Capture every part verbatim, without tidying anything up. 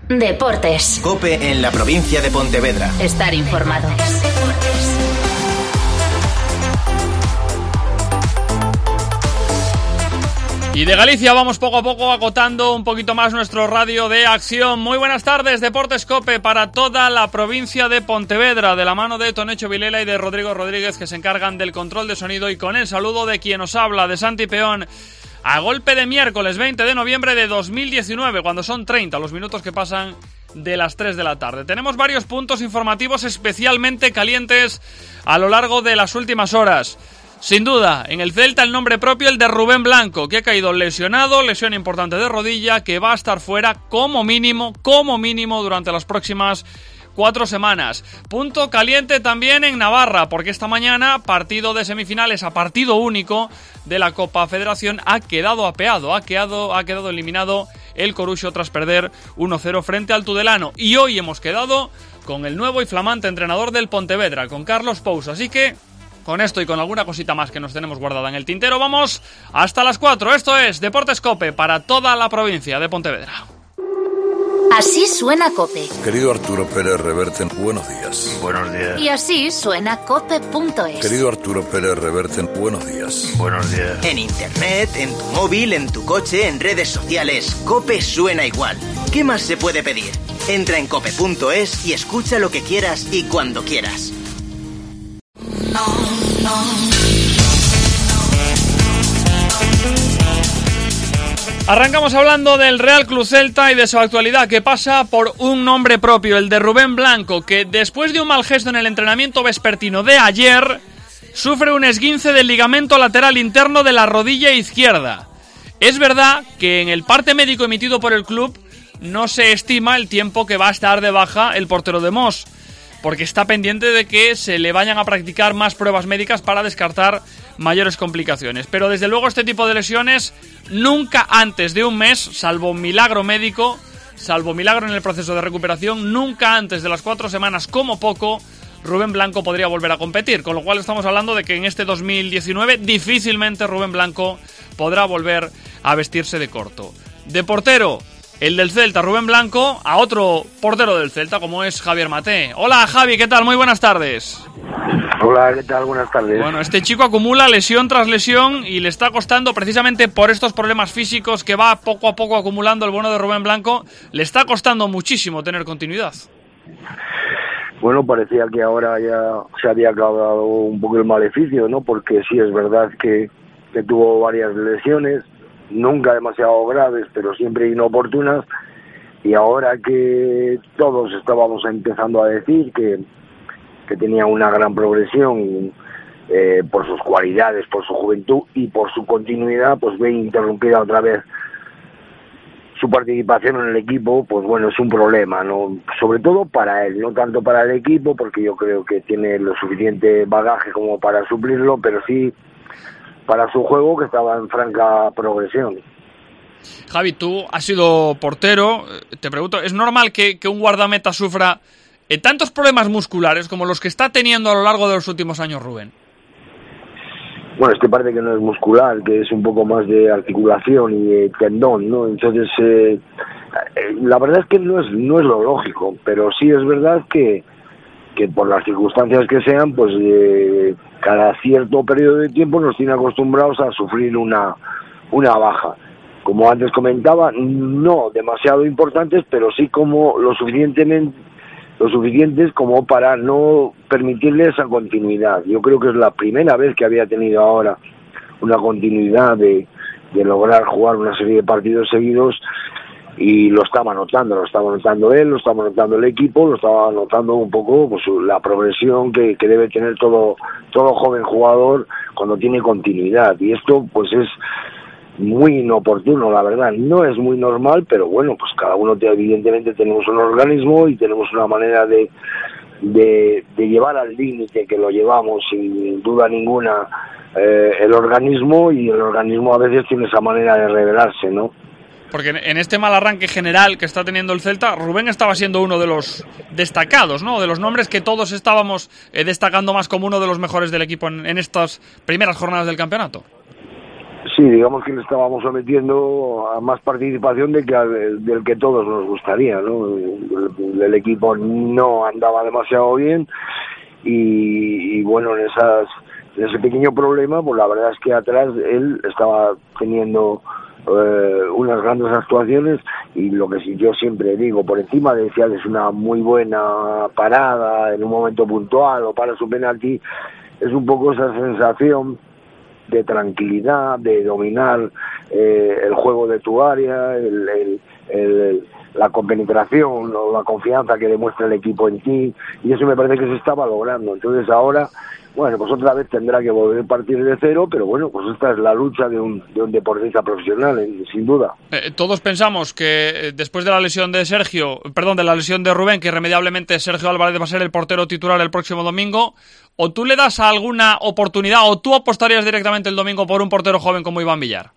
Deportes. COPE en la provincia de Pontevedra. Estar informado. Y de Galicia vamos poco a poco acotando un poquito más nuestro radio de acción. Muy buenas tardes, Deportes COPE para toda la provincia de Pontevedra, de la mano de Tonecho Vilela y de Rodrigo Rodríguez, que se encargan del control de sonido, y con el saludo de quien os habla, de Santi Peón, a golpe de miércoles veinte de noviembre de dos mil diecinueve, cuando son treinta los minutos que pasan de las tres de la tarde. Tenemos varios puntos informativos especialmente calientes a lo largo de las últimas horas. Sin duda, en el Celta el nombre propio, el de Rubén Blanco, que ha caído lesionado, lesión importante de rodilla, que va a estar fuera como mínimo, como mínimo durante las próximas cuatro semanas. Punto caliente también en Navarra, porque esta mañana partido de semifinales a partido único de la Copa Federación ha quedado apeado, ha quedado, ha quedado eliminado el Coruxo tras perder uno cero frente al Tudelano. Y hoy hemos quedado con el nuevo y flamante entrenador del Pontevedra, con Carlos Pouso. Así que con esto y con alguna cosita más que nos tenemos guardada en el tintero, vamos hasta las cuatro. Esto es Deportes COPE para toda la provincia de Pontevedra. Así suena COPE. Querido Arturo Pérez Reverte, buenos días. Buenos días. Y así suena cope punto es. Querido Arturo Pérez Reverte, buenos días. Buenos días. En internet, en tu móvil, en tu coche, en redes sociales, COPE suena igual. ¿Qué más se puede pedir? Entra en cope punto es y escucha lo que quieras y cuando quieras. Arrancamos hablando del Real Club Celta y de su actualidad, que pasa por un nombre propio, el de Rubén Blanco, que después de un mal gesto en el entrenamiento vespertino de ayer, sufre un esguince del ligamento lateral interno de la rodilla izquierda. Es verdad que en el parte médico emitido por el club no se estima el tiempo que va a estar de baja el portero de Mos, porque está pendiente de que se le vayan a practicar más pruebas médicas para descartar mayores complicaciones. Pero desde luego este tipo de lesiones nunca antes de un mes, salvo milagro médico, salvo milagro en el proceso de recuperación, nunca antes de las cuatro semanas como poco, Rubén Blanco podría volver a competir. Con lo cual estamos hablando de que en este dos mil diecinueve difícilmente Rubén Blanco podrá volver a vestirse de corto. De portero, el del Celta, Rubén Blanco, a otro portero del Celta como es Javier Maté. Hola Javi, ¿qué tal? Muy buenas tardes. Hola, ¿qué tal? Buenas tardes. Bueno, este chico acumula lesión tras lesión y le está costando, precisamente por estos problemas físicos que va poco a poco acumulando el bueno de Rubén Blanco, le está costando muchísimo tener continuidad. Bueno, parecía que ahora ya se había acabado un poco el maleficio, ¿no? Porque sí, es verdad que, que tuvo varias lesiones, nunca demasiado graves, pero siempre inoportunas, y ahora que todos estábamos empezando a decir que, que tenía una gran progresión eh, por sus cualidades, por su juventud y por su continuidad, pues ve interrumpida otra vez su participación en el equipo. Pues bueno, es un problema, ¿no? Sobre todo para él, no tanto para el equipo, porque yo creo que tiene lo suficiente bagaje como para suplirlo, pero sí para su juego, que estaba en franca progresión. Javi, tú has sido portero, te pregunto, ¿es normal que, que un guardameta sufra eh, tantos problemas musculares como los que está teniendo a lo largo de los últimos años Rubén? Bueno, es que parece que no es muscular, que es un poco más de articulación y de tendón, ¿no? Entonces, eh, eh, la verdad es que no es, no es lo lógico, pero sí es verdad que que por las circunstancias que sean, pues eh, cada cierto periodo de tiempo nos tiene acostumbrados a sufrir una, una baja. Como antes comentaba, no demasiado importantes, pero sí como lo suficientemente lo suficientes como para no permitirle esa continuidad. Yo creo que es la primera vez que había tenido ahora una continuidad de, de lograr jugar una serie de partidos seguidos, y lo estaba notando, lo estaba notando él, lo estaba notando el equipo, lo estaba notando un poco pues la progresión que, que debe tener todo todo joven jugador cuando tiene continuidad, y esto pues es muy inoportuno, la verdad. No es muy normal, pero bueno, pues cada uno te, evidentemente tenemos un organismo y tenemos una manera de de, de llevar al límite que lo llevamos sin duda ninguna eh, el organismo, y el organismo a veces tiene esa manera de revelarse, ¿no? Porque en este mal arranque general que está teniendo el Celta, Rubén estaba siendo uno de los destacados, ¿no? De los nombres que todos estábamos eh, destacando más como uno de los mejores del equipo en, en estas primeras jornadas del campeonato. Sí, digamos que le estábamos sometiendo a más participación de que, del que todos nos gustaría, ¿no? El, el equipo no andaba demasiado bien y, y bueno, en, esas, en ese pequeño problema, pues la verdad es que atrás él estaba teniendo eh, unas grandes actuaciones y lo que sí yo siempre digo, por encima de decir es una muy buena parada en un momento puntual o para su penalti, es un poco esa sensación de tranquilidad, de dominar eh, el juego de tu área, el, el, el, la compenetración o la confianza que demuestra el equipo en ti, y eso me parece que se estaba logrando. Entonces ahora, bueno, pues otra vez tendrá que volver a partir de cero, pero bueno, pues esta es la lucha de un, de un deportista profesional, eh, sin duda. Eh, todos pensamos que después de la lesión de Sergio, perdón, de la lesión de Rubén, que irremediablemente Sergio Álvarez va a ser el portero titular el próximo domingo, o tú le das alguna oportunidad, o tú apostarías directamente el domingo por un portero joven como Iván Villar.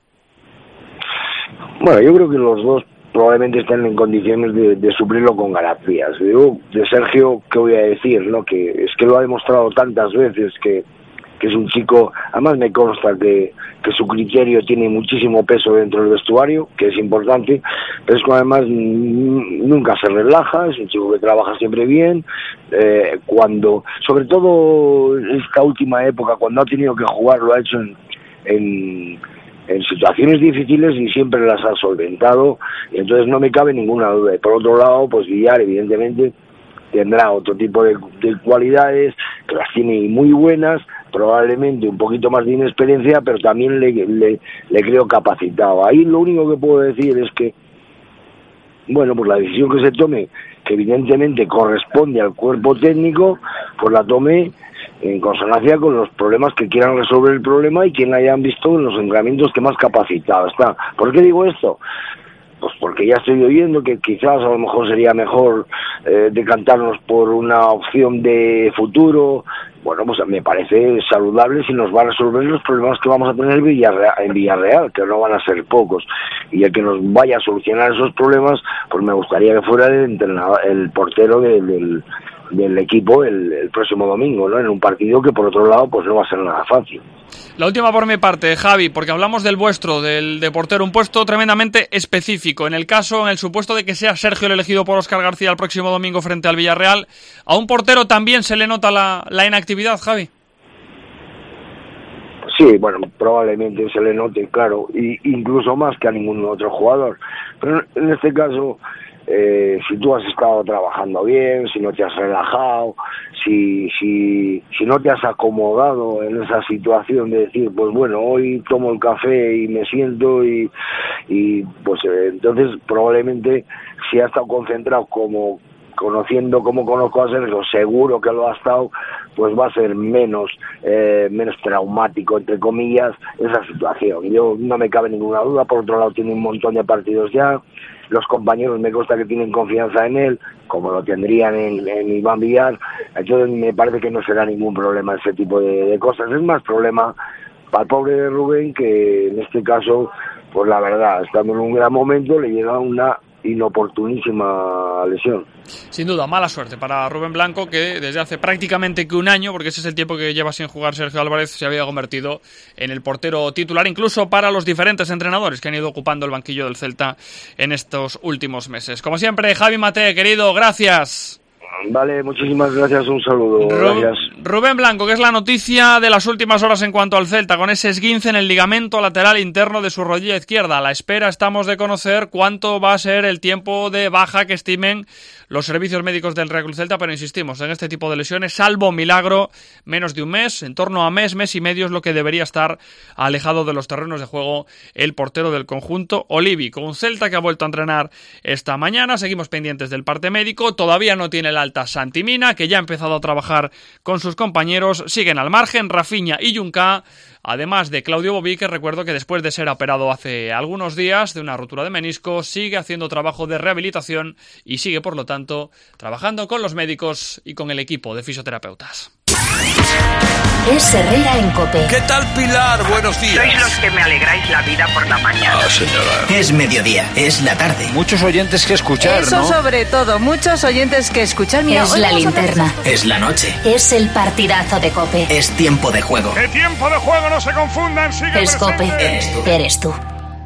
Bueno, yo creo que los dos probablemente estén en condiciones de, de suplirlo con garantías. Yo, de Sergio, ¿qué voy a decir? ¿No? Que es que lo ha demostrado tantas veces que, que es un chico, además me consta que, que su criterio tiene muchísimo peso dentro del vestuario, que es importante, pero es que además nunca se relaja, es un chico que trabaja siempre bien, eh, cuando, sobre todo esta última época, cuando ha tenido que jugar, lo ha hecho en, en en situaciones difíciles y siempre las ha solventado, y entonces no me cabe ninguna duda. Y por otro lado, pues Villar evidentemente tendrá otro tipo de, de cualidades, que las tiene muy buenas, probablemente un poquito más de inexperiencia, pero también le, le, le creo capacitado. Ahí lo único que puedo decir es que, bueno, pues la decisión que se tome, que evidentemente corresponde al cuerpo técnico, pues la tome en consonancia con los problemas que quieran resolver el problema y quien hayan visto en los entrenamientos que más capacitado está. ¿Por qué digo esto? Pues porque ya estoy oyendo que quizás a lo mejor sería mejor eh, decantarnos por una opción de futuro. Bueno, pues me parece saludable si nos va a resolver los problemas que vamos a tener en Villarreal, en Villarreal, que no van a ser pocos. Y el que nos vaya a solucionar esos problemas, pues me gustaría que fuera el entrenador, el portero del... del del equipo el, el próximo domingo, ¿no? En un partido que por otro lado pues no va a ser nada fácil. La última por mi parte, Javi, porque hablamos del vuestro, del de portero, un puesto tremendamente específico. En el caso, en el supuesto de que sea Sergio el elegido por Óscar García el próximo domingo frente al Villarreal, ¿a un portero también se le nota la, la inactividad, Javi? Sí, bueno, probablemente se le note, claro, y incluso más que a ningún otro jugador. Pero en este caso, Eh, si tú has estado trabajando bien, si no te has relajado, si, si, si no te has acomodado en esa situación de decir, pues bueno, hoy tomo el café y me siento y, y pues eh, entonces probablemente si ha estado concentrado como conociendo como conozco a Sergio, seguro que lo ha estado, pues va a ser menos eh, menos traumático, entre comillas, esa situación. Yo no me cabe ninguna duda, por otro lado tiene un montón de partidos ya, los compañeros me consta que tienen confianza en él, como lo tendrían en, en Iván Villar, entonces me parece que no será ningún problema ese tipo de, de cosas. Es más problema para el pobre Rubén, que en este caso, pues la verdad, estando en un gran momento, le llega una inoportunísima lesión. Sin duda, mala suerte para Rubén Blanco, que desde hace prácticamente que un año, porque ese es el tiempo que lleva sin jugar Sergio Álvarez, se había convertido en el portero titular, incluso para los diferentes entrenadores que han ido ocupando el banquillo del Celta en estos últimos meses. Como siempre, Javi Mate, querido, gracias. Vale, muchísimas gracias, un saludo. Ru- gracias. Rubén Blanco, que es la noticia de las últimas horas en cuanto al Celta, con ese esguince en el ligamento lateral interno de su rodilla izquierda. A la espera estamos de conocer cuánto va a ser el tiempo de baja que estimen los servicios médicos del Real Club Celta, pero insistimos, en este tipo de lesiones, salvo milagro, menos de un mes, en torno a mes, mes y medio es lo que debería estar alejado de los terrenos de juego el portero del conjunto Olivi. Con un Celta que ha vuelto a entrenar esta mañana, seguimos pendientes del parte médico, todavía no tiene el alta Santi Mina, que ya ha empezado a trabajar con sus compañeros, siguen al margen Rafinha y Junca, además de Claudio Bobí, que recuerdo que después de ser operado hace algunos días de una rotura de menisco, sigue haciendo trabajo de rehabilitación y sigue, por lo tanto, trabajando con los médicos y con el equipo de fisioterapeutas. Es Herrera en COPE. ¿Qué tal, Pilar? Buenos días. Sois los que me alegráis la vida por la mañana. Ah, señora. Es mediodía, es la tarde. Muchos oyentes que escuchar, Eso ¿no? sobre todo, muchos oyentes que escuchar. Mira, Es hoy la vamos a hablar- linterna. Es la noche. Es el partidazo de COPE. Es tiempo de juego. ¡Qué tiempo de juego! ¡No se confundan! ¡Sigue Es COPE. presente! Eres tú. Eres tú.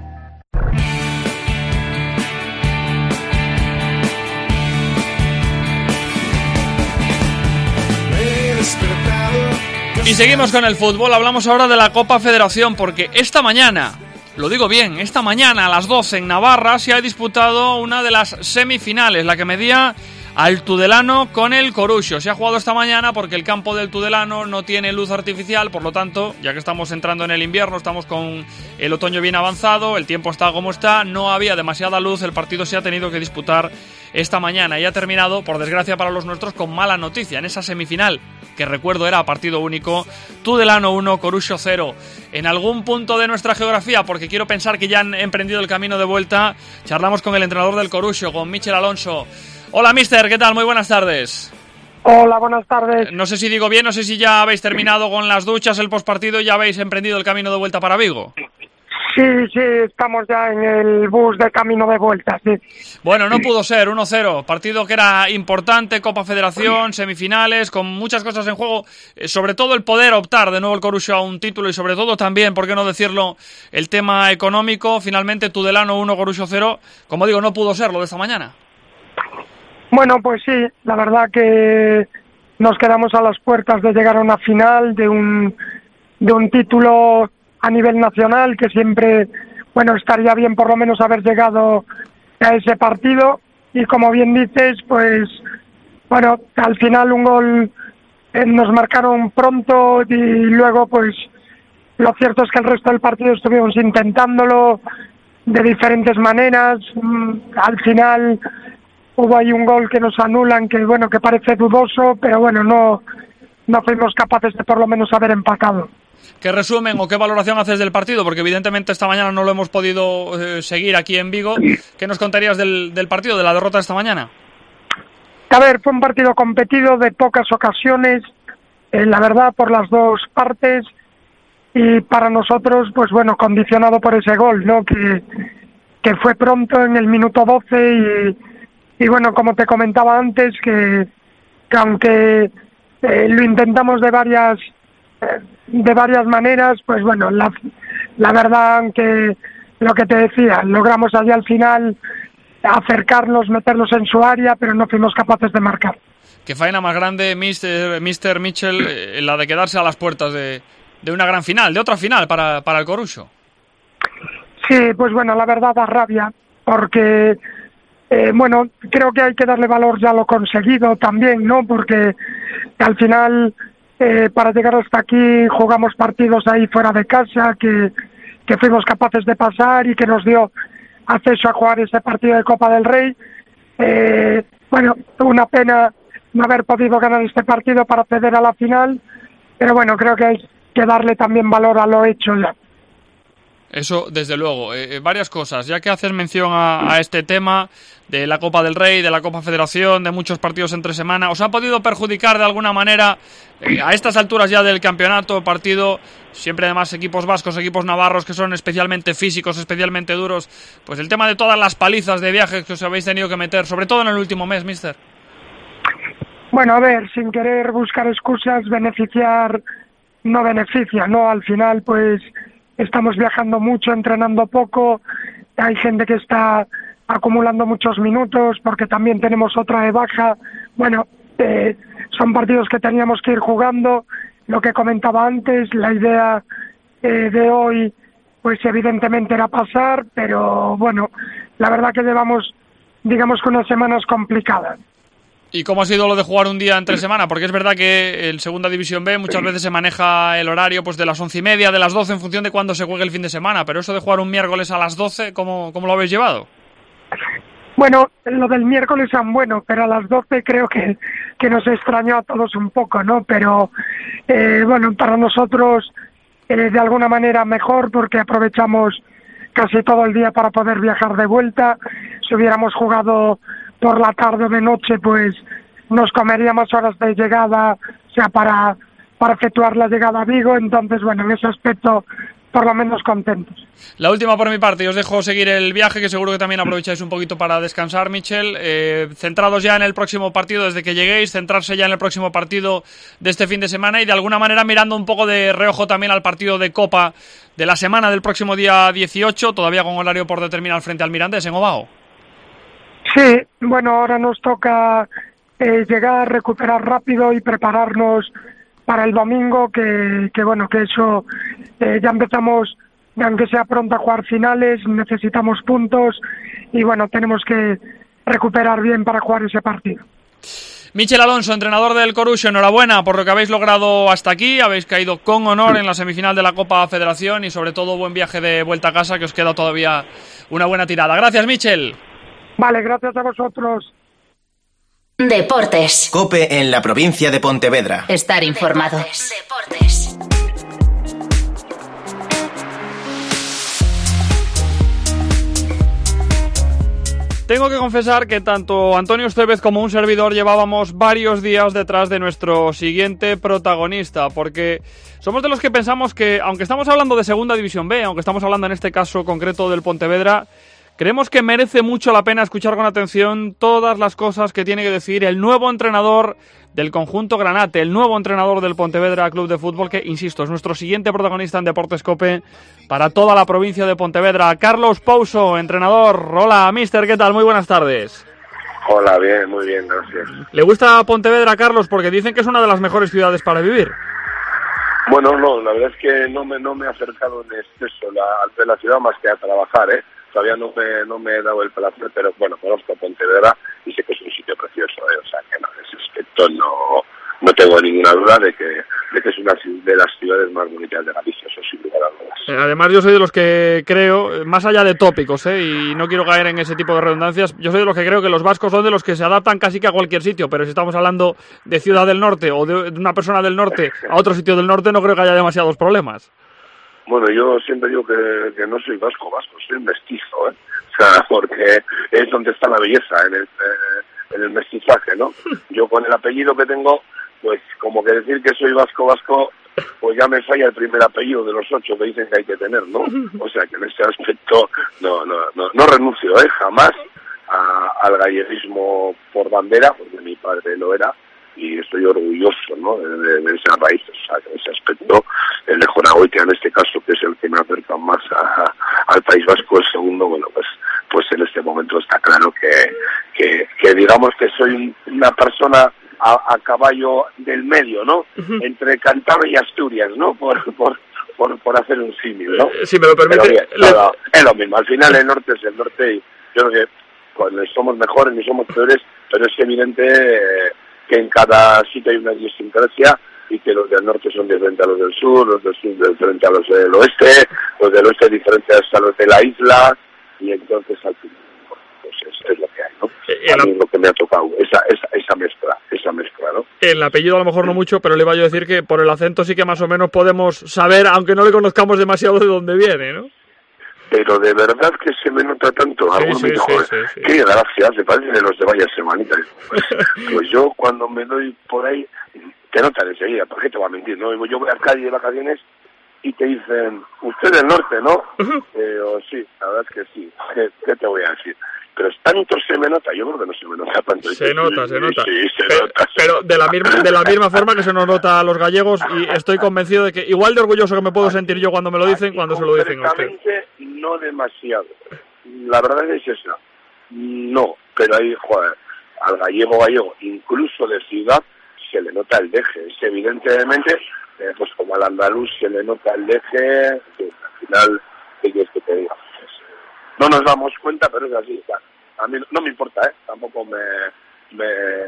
Y seguimos con el fútbol, hablamos ahora de la Copa Federación, porque esta mañana, lo digo bien, esta mañana a las doce en Navarra se ha disputado una de las semifinales, la que medía al Tudelano con el Coruxo. Se ha jugado esta mañana porque el campo del Tudelano no tiene luz artificial, por lo tanto, ya que estamos entrando en el invierno, estamos con el otoño bien avanzado, el tiempo está como está, no había demasiada luz, el partido se ha tenido que disputar esta mañana y ha terminado, por desgracia para los nuestros, con mala noticia en esa semifinal, que recuerdo era partido único, Tudelano uno, Coruxo cero. En algún punto de nuestra geografía, porque quiero pensar que ya han emprendido el camino de vuelta, charlamos con el entrenador del Coruxo, con Michel Alonso. Hola, mister, ¿qué tal? Muy buenas tardes. Hola, buenas tardes. No sé si digo bien, no sé si ya habéis terminado con las duchas, el postpartido y ya habéis emprendido el camino de vuelta para Vigo. Sí, sí, estamos ya en el bus de camino de vuelta, sí. Bueno, no pudo ser, uno cero, partido que era importante, Copa Federación, semifinales, con muchas cosas en juego, eh, sobre todo el poder optar de nuevo el Coruxo a un título y sobre todo también, por qué no decirlo, el tema económico. Finalmente Tudelano uno, Coruxo cero, como digo, no pudo ser lo de esta mañana. Bueno, pues sí, la verdad que nos quedamos a las puertas de llegar a una final, de un, de un título a nivel nacional, que siempre, bueno, estaría bien por lo menos haber llegado a ese partido. Y como bien dices, pues, bueno, al final un gol eh, nos marcaron pronto y luego, pues, lo cierto es que el resto del partido estuvimos intentándolo de diferentes maneras. Mm, al final hubo ahí un gol que nos anulan, que bueno, que parece dudoso, pero bueno, no, no fuimos capaces de por lo menos haber empatado. ¿Qué resumen o qué valoración haces del partido? Porque evidentemente esta mañana no lo hemos podido eh, seguir aquí en Vigo. ¿Qué nos contarías del, del partido, de la derrota de esta mañana? A ver, fue un partido competido de pocas ocasiones, eh, la verdad, por las dos partes, y para nosotros, pues bueno, condicionado por ese gol, ¿no? Que, que fue pronto en el minuto doce y, y bueno, como te comentaba antes, que, que aunque eh, lo intentamos de varias eh, de varias maneras, pues bueno, la, la verdad, aunque lo que te decía, logramos allí al final acercarnos, meterlos en su área, pero no fuimos capaces de marcar. Qué faena más grande, mister, mister Mitchell, eh, la de quedarse a las puertas de, de una gran final, de otra final para, para el Coruxo. Sí, pues bueno, la verdad da rabia, porque, eh, bueno, creo que hay que darle valor ya a lo conseguido también, ¿no? Porque al final, eh, para llegar hasta aquí, jugamos partidos ahí fuera de casa, que, que fuimos capaces de pasar y que nos dio acceso a jugar ese partido de Copa del Rey. Eh, bueno, una pena no haber podido ganar este partido para acceder a la final, pero bueno, creo que hay que darle también valor a lo hecho ya. Eso, desde luego. Eh, varias cosas. Ya que haces mención a, a este tema de la Copa del Rey, de la Copa Federación, de muchos partidos entre semana, ¿os ha podido perjudicar de alguna manera eh, a estas alturas ya del campeonato, partido, siempre además equipos vascos, equipos navarros que son especialmente físicos, especialmente duros, pues el tema de todas las palizas de viajes que os habéis tenido que meter, sobre todo en el último mes, mister? Bueno, a ver, sin querer buscar excusas, beneficiar no beneficia, ¿no? Al final, pues estamos viajando mucho, entrenando poco, hay gente que está acumulando muchos minutos porque también tenemos otra de baja. Bueno, eh, son partidos que teníamos que ir jugando. Lo que comentaba antes, la idea eh, de hoy, pues evidentemente era pasar, pero bueno, la verdad que llevamos, digamos que unas semanas complicadas. ¿Y cómo ha sido lo de jugar un día entre semana? Porque es verdad que en Segunda División B muchas veces se maneja el horario pues de las once y media, de las doce en función de cuándo se juegue el fin de semana, pero eso de jugar un miércoles a las doce, ¿cómo, cómo lo habéis llevado? Bueno, lo del miércoles es bueno, pero a las doce creo que, que nos extrañó a todos un poco, ¿no? Pero eh, bueno, para nosotros eh, de alguna manera mejor porque aprovechamos casi todo el día para poder viajar de vuelta. Si hubiéramos jugado por la tarde o de noche, pues nos comería más horas de llegada, o sea, para, para efectuar la llegada a Vigo. Entonces, bueno, en ese aspecto, por lo menos contentos. La última por mi parte, y os dejo seguir el viaje, que seguro que también aprovecháis un poquito para descansar, Michel. Eh, centrados ya en el próximo partido desde que lleguéis, centrarse ya en el próximo partido de este fin de semana y de alguna manera mirando un poco de reojo también al partido de Copa de la semana del próximo día dieciocho, todavía con horario por determinar frente al Mirandés en Ovao. Sí, bueno, ahora nos toca eh, llegar, recuperar rápido y prepararnos para el domingo, que, que bueno, que eso eh, ya empezamos, aunque sea pronto, a jugar finales, necesitamos puntos y bueno, tenemos que recuperar bien para jugar ese partido. Michel Alonso, entrenador del Coruxo, enhorabuena por lo que habéis logrado hasta aquí, habéis caído con honor en la semifinal de la Copa Federación y sobre todo buen viaje de vuelta a casa, que os queda todavía una buena tirada. Gracias, Michel. Vale, gracias a vosotros. Deportes. COPE en la provincia de Pontevedra. Estar informado. Deportes. Tengo que confesar que tanto Antonio Estevez como un servidor llevábamos varios días detrás de nuestro siguiente protagonista, porque somos de los que pensamos que, aunque estamos hablando de Segunda División B, aunque estamos hablando en este caso concreto del Pontevedra, creemos que merece mucho la pena escuchar con atención todas las cosas que tiene que decir el nuevo entrenador del conjunto Granate, el nuevo entrenador del Pontevedra Club de Fútbol, que, insisto, es nuestro siguiente protagonista en Deportes COPE para toda la provincia de Pontevedra. Carlos Pouso, entrenador. Hola, mister, ¿qué tal? Muy buenas tardes. Hola, bien, muy bien, gracias. ¿Le gusta Pontevedra, Carlos? Porque dicen que es una de las mejores ciudades para vivir. Bueno, no, la verdad es que no me, no me he acercado en exceso la, a la ciudad más que a trabajar, ¿eh? Todavía no me, no me he dado el placer, pero bueno, conozco Pontevedra y sé que es un sitio precioso, ¿eh? O sea, que no, en ese aspecto no, no tengo ninguna duda de que, de que es una de las ciudades más bonitas de Galicia, eso sin lugar a dudas. Además, yo soy de los que creo, más allá de tópicos, ¿eh? Y no quiero caer en ese tipo de redundancias, yo soy de los que creo que los vascos son de los que se adaptan casi que a cualquier sitio, pero si estamos hablando de ciudad del norte o de una persona del norte a otro sitio del norte, no creo que haya demasiados problemas. Bueno, yo siempre digo que, que no soy vasco, vasco, soy mestizo, ¿eh? O sea, porque es donde está la belleza, en el, eh, en el mestizaje, ¿no? Yo con el apellido que tengo, pues como que decir que soy vasco, vasco, pues ya me falla el primer apellido de los ocho que dicen que hay que tener, ¿no? O sea, que en ese aspecto no, no, no, no renuncio, ¿eh? Jamás a, al galleguismo por bandera, porque mi padre lo era, y estoy orgulloso, ¿no?, de, de, de esas raíces. O sea, que en ese aspecto, el de Jonagoitia, en este caso, que es el que me acerca más a, a, al País Vasco, el segundo, bueno, pues pues en este momento está claro que, que, que digamos que soy una persona a, a caballo del medio, ¿no?, uh-huh, entre Cantabria y Asturias, ¿no?, por por por, por hacer un símil, ¿no? Si me lo permite. Bien, le... no, es lo mismo, al final el norte es el norte y yo creo que pues, ni somos mejores ni somos peores, pero es evidente... Eh, que en cada sitio hay una idiosincrasia y que los del norte son diferentes a los del sur, los del sur diferentes a los del oeste, los del oeste diferentes a los de la isla, y entonces al final pues es, es lo que hay, ¿no? A mí es lo que me ha tocado, esa, esa, esa mezcla, esa mezcla, ¿no? El apellido a lo mejor no mucho, pero le iba yo a decir que por el acento sí que más o menos podemos saber, aunque no le conozcamos demasiado, de dónde viene, ¿no? Pero de verdad que se me nota tanto. Sí, Algunos sí, me dicen, sí, joder, sí, sí. qué gracia hace, parece de los de Vaya Semanita. Pues, pues yo cuando me doy por ahí, te notan enseguida, ¿por qué te voy a mentir? ¿No? Yo voy a Cádiz de vacaciones y te dicen, usted del norte, ¿no? Uh-huh. Eh, o sí, la verdad es que sí. ¿Qué, ¿Qué te voy a decir? Pero tanto se me nota, yo creo que no se me nota tanto. Se sí, nota, se nota. Sí, se pero, nota. Pero de la misma de la misma forma que se nos nota a los gallegos, y estoy convencido de que igual de orgulloso que me puedo sentir yo cuando me lo dicen, cuando se lo dicen a usted. No demasiado. La verdad es esa. No, pero ahí, joder, al gallego gallego, incluso de ciudad, se le nota el deje. Es evidentemente, eh, pues como al andaluz se le nota el deje, que al final, ¿qué quieres que te diga? No nos damos cuenta, pero es así. O sea, a mí no me importa, ¿eh? Tampoco me, me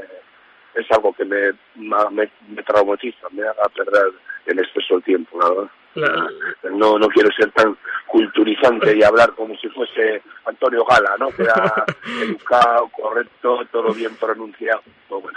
es algo que me, me, me traumatiza, me haga perder en exceso el tiempo, la verdad. La... No, no quiero ser tan culturizante y hablar como si fuese Antonio Gala, ¿no? Que era educado, correcto, todo bien pronunciado. Pues bueno,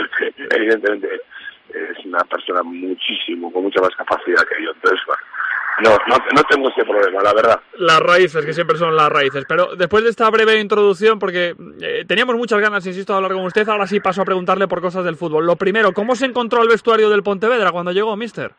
evidentemente es una persona muchísimo, con mucha más capacidad que yo. Entonces, bueno, no, no, no tengo ese problema, la verdad. Las raíces, que siempre son las raíces. Pero después de esta breve introducción, porque eh, teníamos muchas ganas, insisto, de hablar con usted, ahora sí paso a preguntarle por cosas del fútbol. Lo primero, ¿cómo se encontró el vestuario del Pontevedra cuando llegó, mister?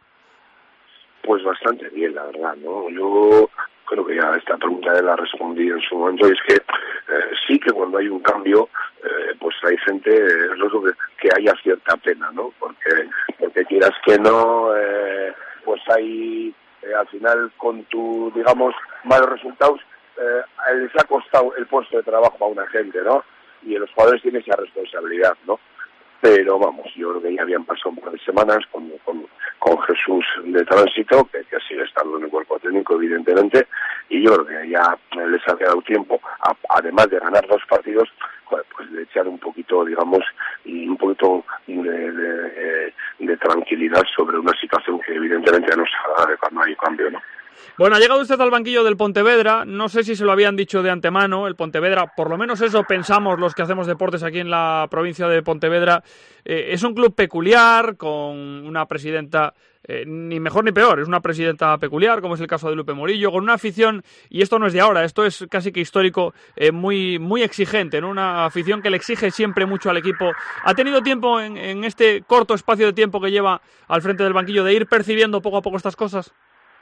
Pues bastante bien, la verdad, ¿no? Yo creo que ya esta pregunta ya la respondí en su momento, y es que eh, sí que cuando hay un cambio, eh, pues hay gente, es lógico que, que haya cierta pena, ¿no? Porque, porque quieras que no, eh, pues hay, eh, al final, con tu, digamos, malos resultados, eh, les ha costado el puesto de trabajo a una gente, ¿no? Y los jugadores tienen esa responsabilidad, ¿no? Pero vamos, yo creo que ya habían pasado un par de semanas con, con, con Jesús de tránsito, que, que sigue estando en el cuerpo técnico, evidentemente, y yo creo que ya les ha quedado tiempo, a, además de ganar dos partidos, pues de echar un poquito, digamos, y un poquito de, de, de tranquilidad sobre una situación que evidentemente no se agradable cuando hay cambio, ¿no? Bueno, ha llegado usted al banquillo del Pontevedra, no sé si se lo habían dicho de antemano, el Pontevedra, por lo menos eso pensamos los que hacemos deportes aquí en la provincia de Pontevedra, eh, es un club peculiar, con una presidenta, eh, ni mejor ni peor, es una presidenta peculiar, como es el caso de Lupe Morillo, con una afición, y esto no es de ahora, esto es casi que histórico, eh, muy, muy exigente, ¿no? Una afición que le exige siempre mucho al equipo. ¿Ha tenido tiempo en, en este corto espacio de tiempo que lleva al frente del banquillo de ir percibiendo poco a poco estas cosas?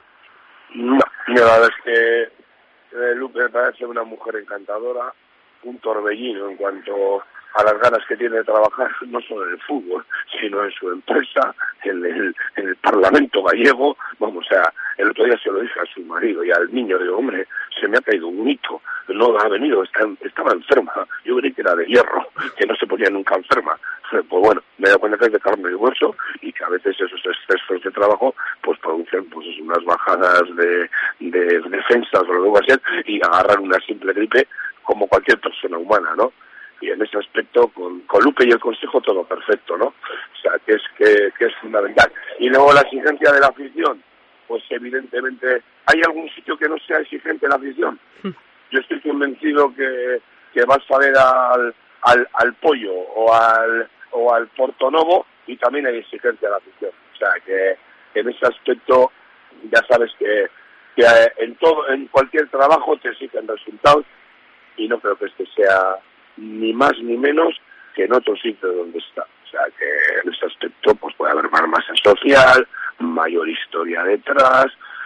No, la verdad es que eh, Lupe me parece una mujer encantadora, un torbellino en cuanto a las ganas que tiene de trabajar, no solo en el fútbol, sino en su empresa, en el, en el Parlamento gallego. Vamos, o sea, el otro día se lo dije a su marido y al niño, digo, hombre, se me ha caído un hito, no ha venido, está, estaba enferma, yo creí que era de hierro, que no se ponía nunca enferma. Pues bueno, me he dado cuenta que es de carne y hueso y que a veces esos excesos de trabajo pues producen pues unas bajadas de, de defensas o lo que va a ser, y agarran una simple gripe como cualquier persona humana, ¿no? Y en ese aspecto, con, con Lupe y el Consejo, todo perfecto, ¿no? O sea, que es, que, que es fundamental. Y luego la exigencia de la afición, pues evidentemente, ¿hay algún sitio que no sea exigente la afición? Yo estoy convencido que, que vas a ver al, al, al Pollo o al, o al Portonovo y también hay exigencia de la afición. O sea, que, que en ese aspecto ya sabes que, que en todo, en cualquier trabajo te exigen resultados, y no creo que este sea ni más ni menos que en otro sitio donde está. O sea, que en ese aspecto pues puede haber más masa social, mayor historia detrás,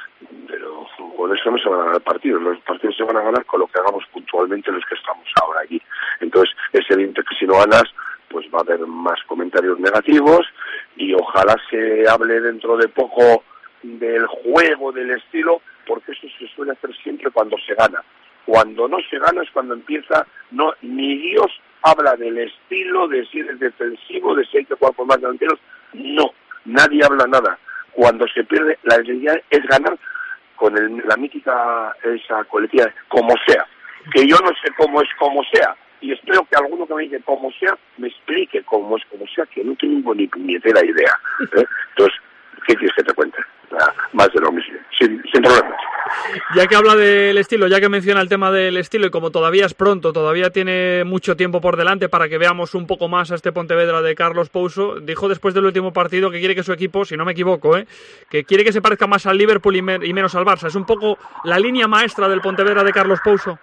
pero con eso no se van a ganar partidos. Los partidos se van a ganar con lo que hagamos puntualmente los que estamos ahora aquí. Entonces, es evidente que si no ganas, pues va a haber más comentarios negativos, y ojalá se hable dentro de poco del juego, del estilo, porque eso se suele hacer siempre cuando se gana. Cuando no se gana es cuando empieza, no, ni Dios habla del estilo, de si es defensivo, de si hay que jugar por más delanteros, no, nadie habla nada. Cuando se pierde, la idea es ganar con el, la mítica, esa colectiva, como sea, que yo no sé cómo es como sea, y espero que alguno que me dice como sea, me explique cómo es como sea, que no tengo ni puñetera idea, ¿eh? Entonces, ¿qué quieres que te cuente? Nada, más de lo mismo, sin, sin problemas. Ya que habla del estilo, ya que menciona el tema del estilo, y como todavía es pronto, todavía tiene mucho tiempo por delante para que veamos un poco más a este Pontevedra de Carlos Pouso, dijo después del último partido que quiere que su equipo, si no me equivoco, ¿eh? que quiere que se parezca más al Liverpool y, me, y menos al Barça. ¿Es un poco la línea maestra del Pontevedra de Carlos Pouso?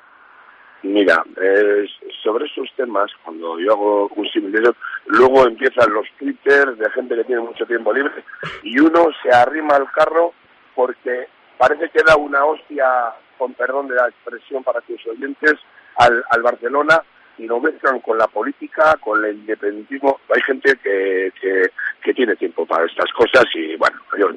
Mira, eh, sobre esos temas, cuando yo hago un símil de eso, luego empiezan los twitters de gente que tiene mucho tiempo libre, y uno se arrima al carro porque parece que da una hostia, con perdón de la expresión para tus oyentes, al, al Barcelona, y lo mezclan con la política, con el independentismo. Hay gente que, que, que tiene tiempo para estas cosas, y bueno, yo,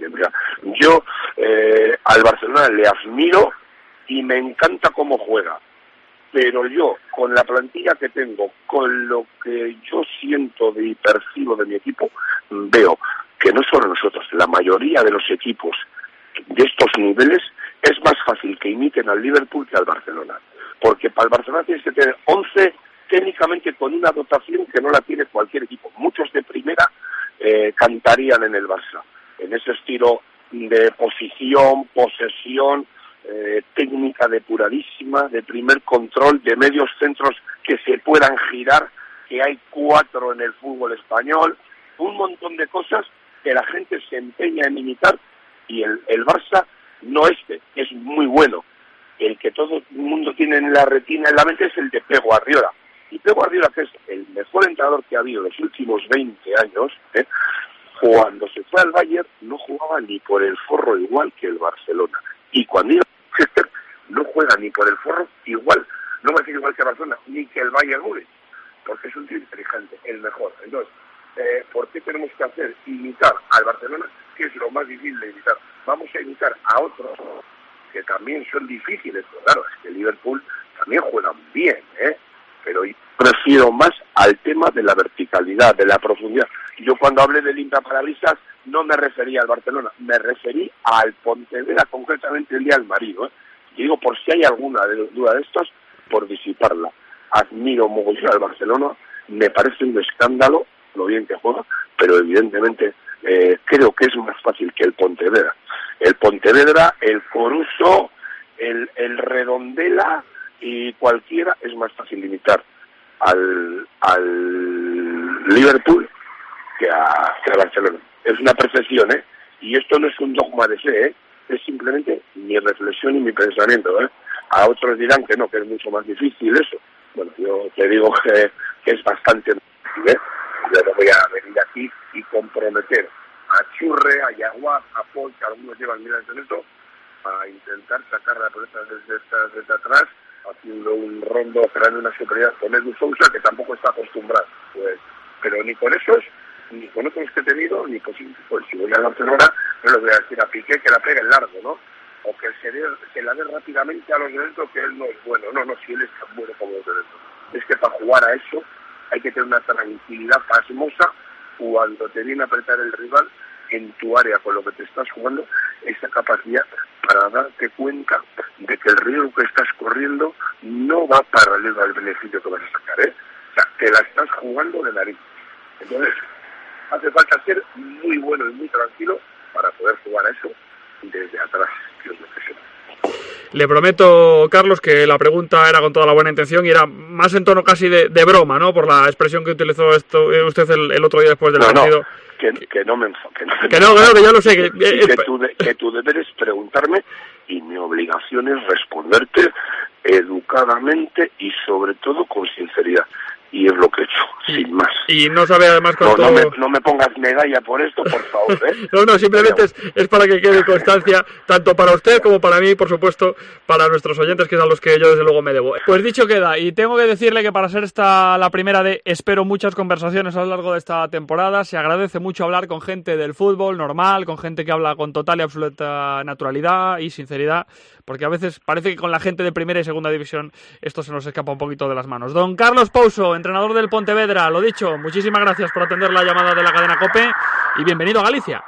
yo eh, al Barcelona le admiro y me encanta cómo juega. Pero yo, con la plantilla que tengo, con lo que yo siento y percibo de mi equipo, veo que no solo nosotros, la mayoría de los equipos de estos niveles, es más fácil que imiten al Liverpool que al Barcelona. Porque para el Barcelona tienes que tener once técnicamente con una dotación que no la tiene cualquier equipo. Muchos de primera eh, cantarían en el Barça, en ese estilo de posición, posesión, Eh, técnica depuradísima, de primer control, de medios centros que se puedan girar, que hay cuatro en el fútbol español, un montón de cosas que la gente se empeña en imitar, y el, el Barça no este, es muy bueno. El que todo el mundo tiene en la retina, en la mente, es el de Pep Guardiola. Y Pep Guardiola, que es el mejor entrenador que ha habido en los últimos veinte años, ¿eh? Cuando se fue al Bayern no jugaba ni por el forro igual que el Barcelona. Y cuando iba a Manchester no juega ni por el forro igual, no va a decir igual que Barcelona, ni que el Bayern Múnich, porque es un tío inteligente, el mejor. Entonces, eh, ¿por qué tenemos que hacer? Imitar al Barcelona, que es lo más difícil de imitar. Vamos a imitar a otros que también son difíciles, pero claro, es que el Liverpool también juegan bien, ¿eh? Pero yo prefiero más al tema de la verticalidad, de la profundidad. Yo cuando hablé de limpiaparabrisas no me refería al Barcelona, me referí al Pontevedra, concretamente el día del marido, ¿eh? Y digo, por si hay alguna de duda de estos, por disiparla. Admiro mogollón al Barcelona, me parece un escándalo lo bien que juega, pero evidentemente eh, creo que es más fácil que el Pontevedra. El Pontevedra, el Coruso, el, el Redondela y cualquiera es más fácil limitar al, al Liverpool que a, que a Barcelona. Es una percepción, ¿eh? Y esto no es un dogma de fe, ¿eh? Es simplemente mi reflexión y mi pensamiento, ¿eh? A otros dirán que no, que es mucho más difícil eso. Bueno, yo te digo que, que es bastante difícil, ¿eh? Yo no voy a venir aquí y comprometer a Churre, a Yaguaz, a Paul, que algunos llevan mil años en esto, a intentar sacar la pelota desde, desde atrás, haciendo un rondo, creando una superioridad con Edu Sousa, que tampoco está acostumbrado. Pues, pero ni con esos, ni con otros que he tenido, ni con pues, si voy a Barcelona, no le voy a decir a Piqué que la pegue en largo, ¿no? O que se, dé, se la dé rápidamente a los de dentro, que él no es bueno. No, no, si él es tan bueno como los de dentro. Es que para jugar a eso hay que tener una tranquilidad pasmosa cuando te viene a apretar el rival en tu área con lo que te estás jugando, esa capacidad para darte cuenta de que el riesgo que estás corriendo no va paralelo al beneficio que vas a sacar, ¿eh? O sea, te la estás jugando de nariz. Entonces, hace falta ser muy bueno y muy tranquilo para poder jugar a eso desde atrás, que es lo que sea. Le prometo, Carlos, que la pregunta era con toda la buena intención y era más en tono casi de, de broma, ¿no? Por la expresión que utilizó esto, usted el, el otro día después del no, partido. No, que, que no me enfoque. Que no, que no, que, no, que ya lo sé. Que, que, eh, que, tu de, que tu deber es preguntarme y mi obligación es responderte educadamente y sobre todo con sinceridad. Y es lo que he hecho, y, sin más. Y no sabe además cuánto... No, no, me, no me pongas medalla por esto, por favor, ¿eh? no, no, simplemente es, es para que quede constancia, tanto para usted como para mí, y por supuesto, para nuestros oyentes, que es a los que yo desde luego me debo. Pues dicho queda, y tengo que decirle que para ser esta la primera de, espero, muchas conversaciones a lo largo de esta temporada, se agradece mucho hablar con gente del fútbol normal, con gente que habla con total y absoluta naturalidad y sinceridad, porque a veces parece que con la gente de primera y segunda división esto se nos escapa un poquito de las manos. Don Carlos Pouso, entrenador del Pontevedra, lo dicho, muchísimas gracias por atender la llamada de la cadena COPE y bienvenido a Galicia.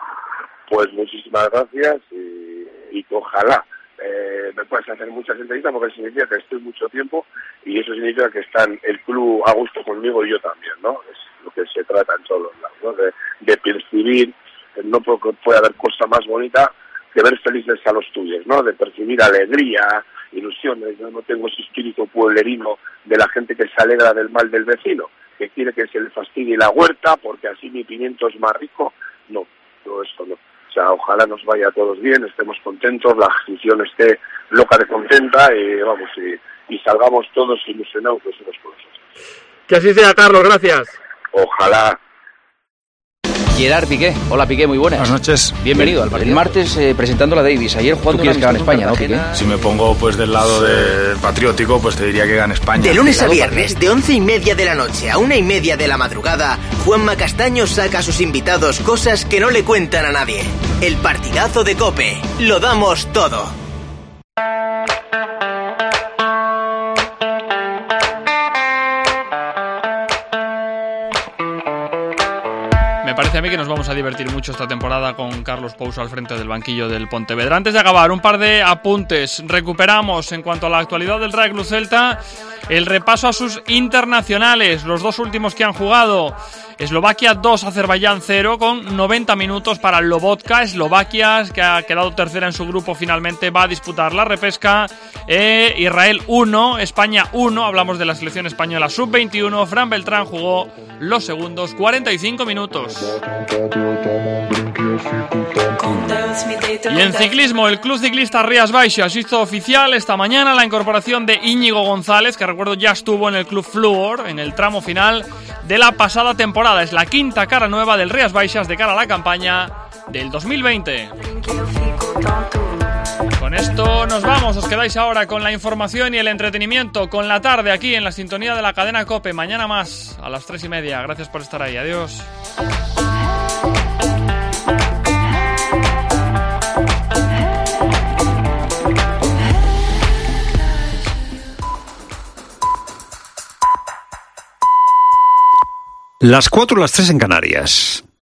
Pues muchísimas gracias y, y que ojalá eh, me puedas hacer muchas entrevistas, porque significa que estoy mucho tiempo y eso significa que está el club a gusto conmigo y yo también, ¿no? Es lo que se trata en todos los lados, ¿no? De, de percibir, no puede, puede haber cosa más bonita que ver felices a los tuyos, ¿no? De percibir alegría, ilusiones. Yo no tengo ese espíritu pueblerino de la gente que se alegra del mal del vecino, que quiere que se le fastidie la huerta porque así mi pimiento es más rico. No, todo esto no. O sea, ojalá nos vaya a todos bien, estemos contentos, la afición esté loca de contenta y vamos, y, y salgamos todos ilusionados los unos con los otros. Que así sea, Carlos, gracias. Ojalá. Gerard Piqué. Hola, Piqué, muy buenas. Buenas noches. Bienvenido al partido. El martes eh, presentando la Davis. Ayer jugando. ¿Tú quieres que gane España, no, Piqué? Si me pongo pues del lado del patriótico, pues te diría que gane España. De lunes a viernes, de once y media de la noche a una y media de la madrugada, Juanma Castaño saca a sus invitados cosas que no le cuentan a nadie. El partidazo de COPE. Lo damos todo. Me parece a mí que nos vamos a divertir mucho esta temporada con Carlos Pouso al frente del banquillo del Pontevedra. Antes de acabar, un par de apuntes. Recuperamos, en cuanto a la actualidad del Real Club Celta, el repaso a sus internacionales. Los dos últimos que han jugado: Eslovaquia dos, Azerbaiyán cero, con noventa minutos para Lobotka. Eslovaquia, que ha quedado tercera en su grupo, finalmente va a disputar la repesca. Eh, Israel uno, España uno. Hablamos de la selección española sub veintiuno. Fran Beltrán jugó los segundos cuarenta y cinco minutos. Y en ciclismo, el Club Ciclista Rías Baixas hizo oficial esta mañana la incorporación de Íñigo González, que recuerdo ya estuvo en el Club Fluor en el tramo final de la pasada temporada. Es la quinta cara nueva del Rías Baixas de cara a la campaña del dos mil veinte. Con esto nos vamos, os quedáis ahora con la información y el entretenimiento, con la tarde aquí en la sintonía de la cadena COPE. Mañana más a las tres y media. Gracias por estar ahí, adiós. Las cuatro, las tres en Canarias.